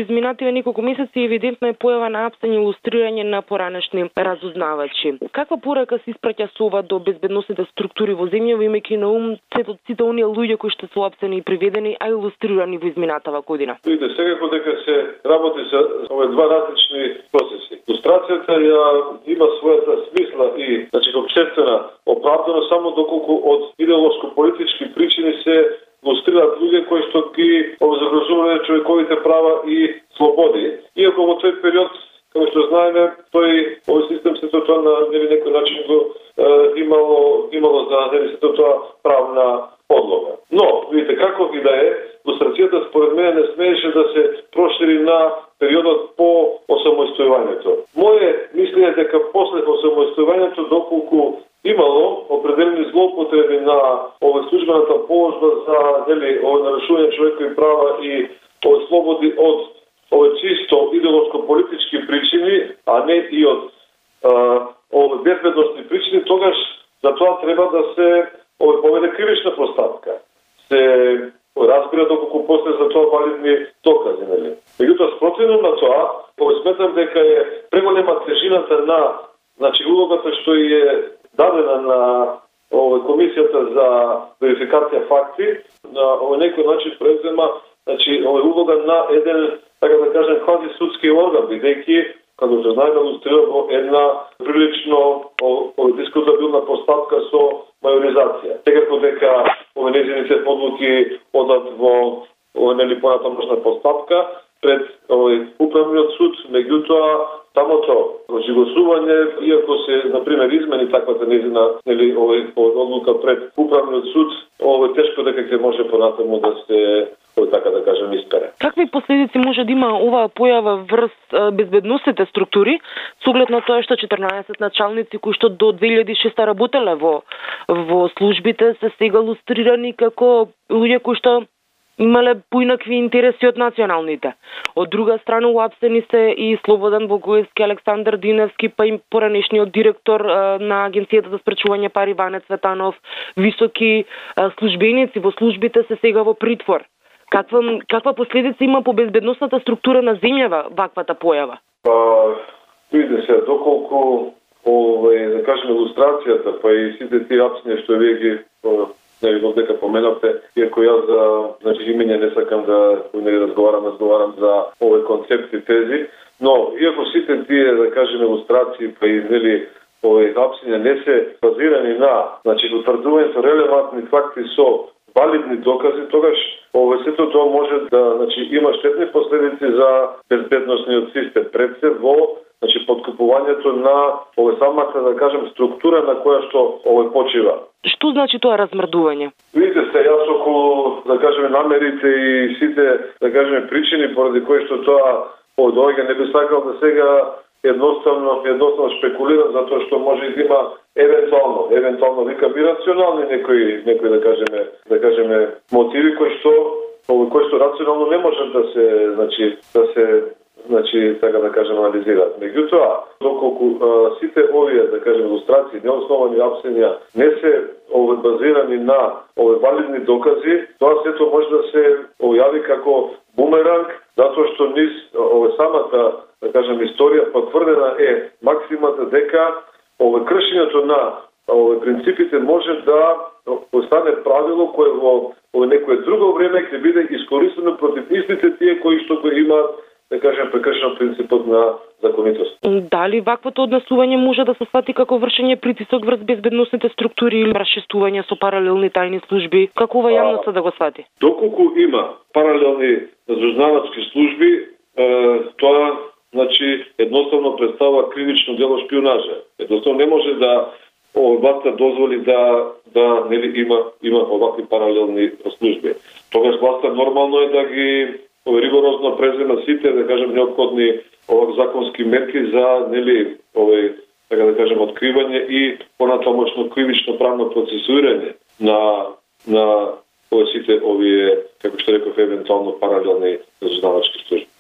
изминативе неколку месеци евидентна е појава на апсење и илустрирање на поранешни разузнавачи. Каква порака се испраќа со ова до безбедносните структури во земјава, имајќи на ум сите оние луѓе кои што се апсени и приведени, а илустрирани во изминатава година? Видите, секако дека се работи за овие два различни процеси. Илустрацијата има својата смисла и општествена оправданост само доколку од идеолошко-политички причини се илустрираат луѓе кои што ги загрозуваат човековите права и слободи. Иако во тој период, како што знаеме, овој систем се тоа на некој начин го имало за сето тоа правна подлога. Но, видите, како и да е, илустрацијата според мене не смееше да се прошири на периодот по осамостојувањето. Моје мислење е дека после осамостојувањето, доколку имало определени злоупотреби на службената положба за нарушување човекови права и слободи од чисто идеолошко-политички причини, а не и од безбедносни причини, тогаш за тоа треба да се поведе кривична постапка. Се разбира доколку после за тоа валидни докази, нели? Меѓутоа, спротивно на тоа, сметам дека е преголема тежината на улогата што е дадена на Комисијата за верификација факти, на некој начин презема улога на еден, така да кажем, квазисудски орган, бидејќи, како што знаеме, илустрира во една прилично дискутабилна постапка со мајоризација. Секако дека незините одлуки одат во понатамошна постапка пред управниот суд, меѓутоа самото оживосување, иако се, например, измени таквата незина одлука пред управниот суд, тешко дека ќе може понатаму да се, така да кажем, испере. Какви последици може да има оваа појава врз безбедносните структури, со оглед на тоа што 14 началници кои што до 2006 работеле во службите се сега илустрирани како луѓе кои што имале поинакви интереси од националните. Од друга страна, уапсени се и Слободан Богоевски, Александар Диневски, па и поранешниот директор на Агенцијата за спречување пари Ване Цветанов, високи службеници во службите се сега во притвор. Каква последица има по безбедносната структура на земјава ваквата појава? Видите се, доколку да кажем илустрацијата, па и сите тие апсни што вие ги дека поменавте, иако јас за имење не сакам да разговарам за овој концепти тези, но иако сите тие, да кажем, илустрации, па и апсиња не се базирани на утврдувањето релевантни факти со валидни докази, тогаш сето тоа може да има штетни последици за безбедносниот систем, пред се во подкупувањето на самата, да кажем, структура на која што почива. Што значи тоа размрдување? Видите се, јас околу, да кажем, намерите и сите, да кажем, причини поради кои што тоа доаѓа, не би сакал да сега едноставно шпекулирам, затоа што може да има евентуално викам и рационални некои да кажеме мотиви кои што рационално не можат да се така да кажем анализираат. Меѓутоа, доколку сите овие, да кажем, илустрации, неосновани апсења не се базирани на валидни докази, тоа сето може да се јави како бумеранг, затоа што низ самата, да кажем, историја потврдена е максимата дека кршењето на принципите може да остане правило кое во некое друго време ќе биде искористено против истите тие кои што го имаат, да кажем, прекршен принципот на законитост. Дали ваквото однесување може да се свати како вршење притисок врз безбедносните структури или расчистување со паралелни тајни служби? Како ова јавноста да го свати? Доколку има паралелни разузнавачки служби, тоа едноставно представува кривично дело шпионажа. Едноставно не може да власта дозволи да има овакви паралелни служби. Тогаш власта нормално е да ги ригорозно презема сите, да кажем, неопходни законски мерки за така да кажем, откривање и понатамошно кривично правно процесуирање на сите овие, како што реков, евентуално паралелни разузнавачки служби.